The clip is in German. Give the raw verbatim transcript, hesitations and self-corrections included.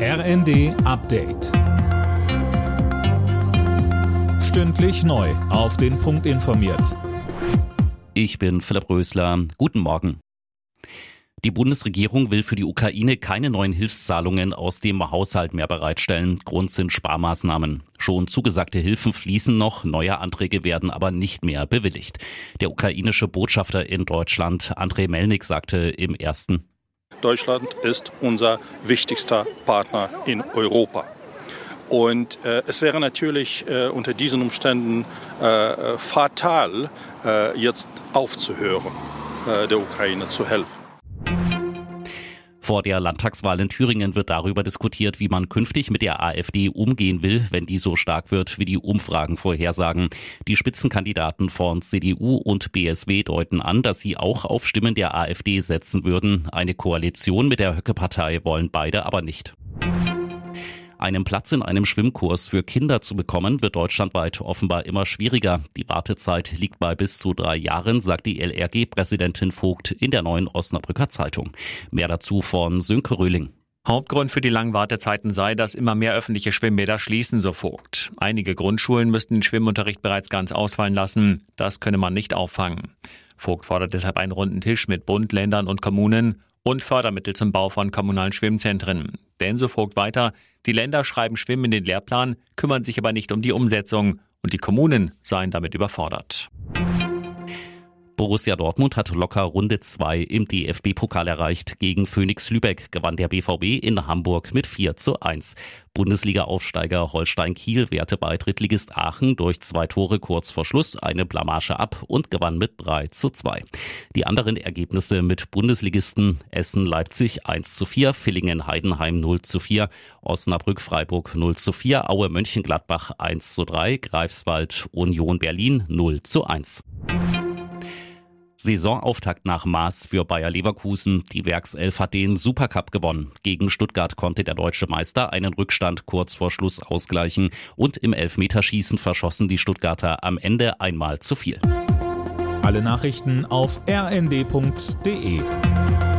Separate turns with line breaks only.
R N D Update. Stündlich neu auf den Punkt informiert.
Ich bin Philipp Rösler. Guten Morgen. Die Bundesregierung will für die Ukraine keine neuen Hilfszahlungen aus dem Haushalt mehr bereitstellen. Grund sind Sparmaßnahmen. Schon zugesagte Hilfen fließen noch, neue Anträge werden aber nicht mehr bewilligt. Der ukrainische Botschafter in Deutschland, Andrei Melnik, sagte im Ersten:
Deutschland ist unser wichtigster Partner in Europa. Und äh, es wäre natürlich äh, unter diesen Umständen äh, fatal, äh, jetzt aufzuhören, äh, der Ukraine zu helfen.
Vor der Landtagswahl in Thüringen wird darüber diskutiert, wie man künftig mit der AfD umgehen will, wenn die so stark wird, wie die Umfragen vorhersagen. Die Spitzenkandidaten von C D U und B S W deuten an, dass sie auch auf Stimmen der AfD setzen würden. Eine Koalition mit der Höcke-Partei wollen beide aber nicht. Einen Platz in einem Schwimmkurs für Kinder zu bekommen, wird deutschlandweit offenbar immer schwieriger. Die Wartezeit liegt bei bis zu drei Jahren, sagt die L R G-Präsidentin Vogt in der Neuen Osnabrücker Zeitung. Mehr dazu von Sönke Röhling.
Hauptgrund für die langen Wartezeiten sei, dass immer mehr öffentliche Schwimmbäder schließen, so Vogt. Einige Grundschulen müssten den Schwimmunterricht bereits ganz ausfallen lassen. Das könne man nicht auffangen. Vogt fordert deshalb einen runden Tisch mit Bund, Ländern und Kommunen und Fördermittel zum Bau von kommunalen Schwimmzentren. Denn, so Vogt weiter, die Länder schreiben Schwimmen in den Lehrplan, kümmern sich aber nicht um die Umsetzung und die Kommunen seien damit überfordert.
Borussia Dortmund hat locker Runde zwei im D F B-Pokal erreicht. Gegen Phönix Lübeck gewann der B V B in Hamburg mit vier zu eins. Bundesliga-Aufsteiger Holstein Kiel wehrte bei Drittligist Aachen durch zwei Tore kurz vor Schluss eine Blamage ab und gewann mit drei zu zwei. Die anderen Ergebnisse mit Bundesligisten: Essen-Leipzig eins zu vier, Villingen-Heidenheim null zu vier, Osnabrück-Freiburg null zu vier, Aue-Mönchengladbach eins zu drei, Greifswald-Union Berlin null zu eins. Saisonauftakt nach Maß für Bayer Leverkusen. Die Werkself hat den Supercup gewonnen. Gegen Stuttgart konnte der deutsche Meister einen Rückstand kurz vor Schluss ausgleichen und im Elfmeterschießen verschossen die Stuttgarter am Ende einmal zu viel.
Alle Nachrichten auf r n d punkt d e.